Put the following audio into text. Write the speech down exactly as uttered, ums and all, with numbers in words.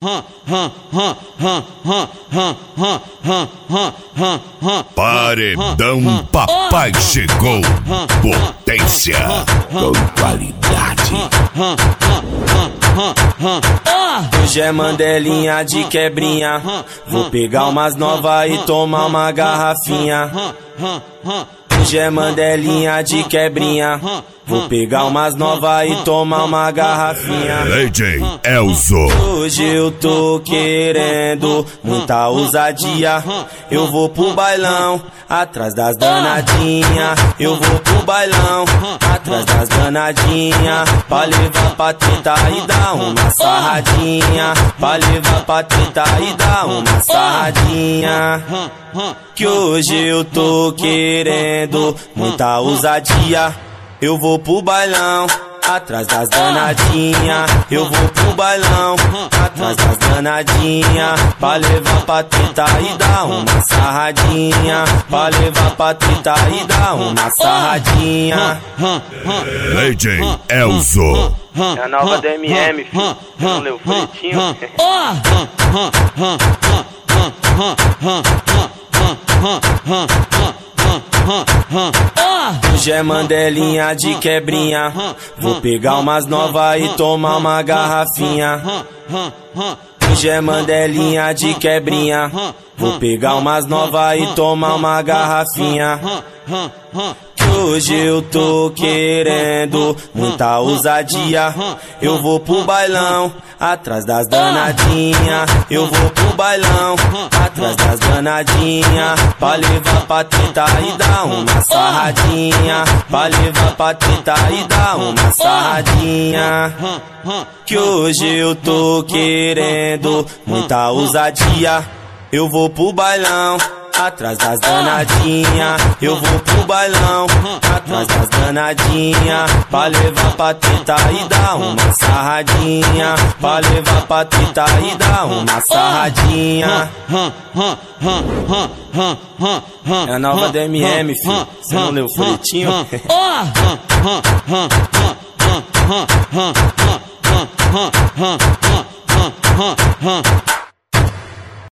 Paredão Papai chegou, potência com qualidade. Hoje é Mandelinha de quebrinha, vou pegar umas novas e tomar uma garrafinha. Hoje é Mandelinha de quebrinha, vou pegar umas novas e tomar uma garrafinha. D J Elzo. Hoje eu tô querendo muita ousadia. Eu vou pro bailão, atrás das danadinha. Eu vou pro bailão, atrás das danadinha. Pra levar pra treta e dar uma sarradinha. Pra levar pra treta e dar uma sarradinha. Que hoje eu tô querendo muita ousadia. Eu vou pro bailão, atrás das danadinha. Eu vou pro bailão, atrás das danadinha. Pra levar pra treta e dar uma sarradinha. Pra levar pra treta e dar uma sarradinha. D J Elzo. É a nova D M M, filho. Você não leu o folhetinho? Hoje é Mandelinha de quebrinha, vou pegar umas novas e tomar uma garrafinha. Hoje é Mandelinha de quebrinha, vou pegar umas novas e tomar uma garrafinha. Que hoje eu tô querendo muita ousadia. Eu vou pro bailão, atrás das danadinha. Eu vou pro bailão, atrás das danadinha. Pra levar pra treta e dar uma sarradinha. Pra levar pra treta e dar uma sarradinha. Que hoje eu tô querendo muita ousadia. Eu vou pro bailão, atrás das danadinha. Eu vou pro bailão, atrás das danadinha. Pra levar pra treta e dar uma sarradinha. Pra levar pra treta e dar uma sarradinha. É a nova D M M, filho. Você não leu o folhetinho?